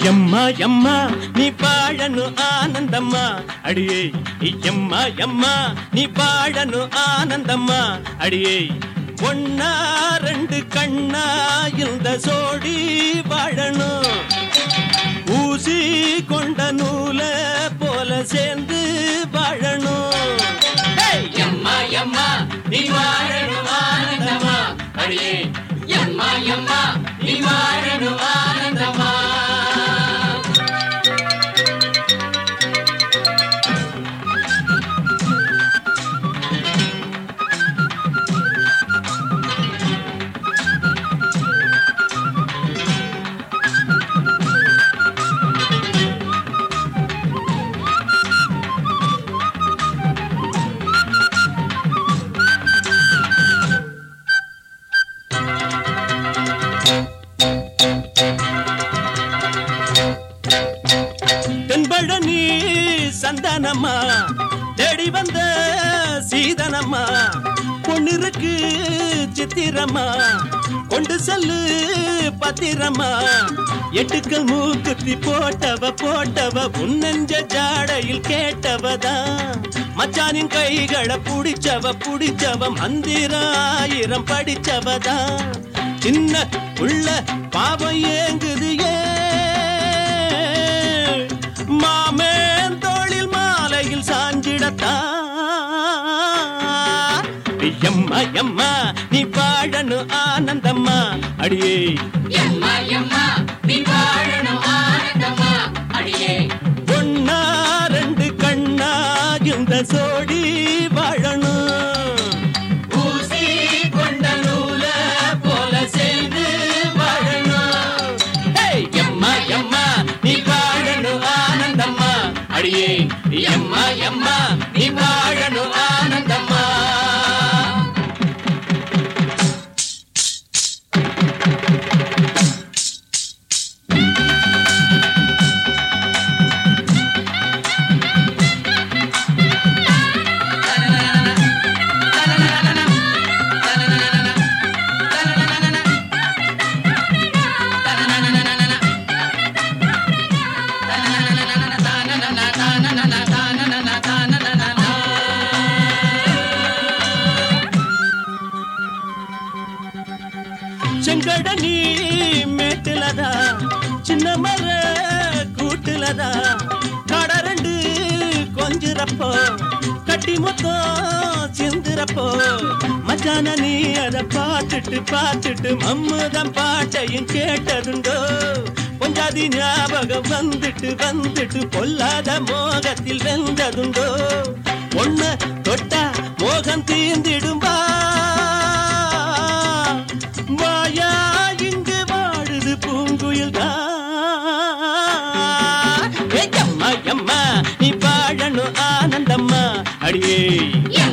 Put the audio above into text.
எம்மா எம்மா நீ பாழனு ஆனந்தம்மா அடியே எம்மா எம்மா நீ பாழனு ஆனந்தம்மா அடியே ஒன்னா ரெண்டு கண்ணா இந்த சோடி வாழணும் ஊசி கொண்ட நூல போல சேர்ந்து வாழணும் எம்மா எம்மா நீ வாழனு ஆனந்தம்மா அடியே எம்மா எம்மா நீ வாழனு ஆனந்தம்மா தென்பழனி சந்தானம்மா தேடி வந்த சீதனம்மா பொண்ணிருக்கு சித்திரம்மா கொண்டு செல்லு பத்திரம்மா எட்டுக்கள் மூக்குத்தி போட்டவ உன்னஞ்ச ஜாடையில் கேட்டவதான் மச்சானின் கைகளை புடிச்சவ மந்திராயிரம் படிச்சவதான் சின்ன உள்ள பாவம் ஏங்குது மாமேன் தோளில் மாலையில் சாஞ்சிடத்தா எம்மா எம்மா நீ வாழனு ஆனந்தம்மா அடியே எம்மா எம்மா நீ வாழனு ஆனந்தம்மா அடியே ஒன்னா ரெண்டு கண்ணா இந்த சோடி வாழணும் ஊசி கொண்ட நூல போல சேர்ந்து வாழணும் எம்மா எம்மா நீ வாழனு ஆனந்தம்மா அடியே எம்மா எம்மா நீ வாழனு ஆனந்தம்மா செங்கடனி மேட்டுலதா சின்ன மர கூட்டுலதா கடரண்டு கொஞ்சிறப்போ கட்டி மொத்தம் சிந்துறப்போ மச்சான நீ அதை பார்த்துட்டு மம்முதம் பாட்டையும் கேட்டதுண்டோ பொஞ்சாதி ஞாபகம் வந்துட்டு பொல்லாத மோகத்தில் வெந்ததுண்டோ ஒண்ணு தொட்டா மோகம் தீர்ந்திடும்பா மாயா இங்கு வாழுது பூங்குயில் எம்மா எம்மா நீ வாழனு ஆனந்தம்மா அடியே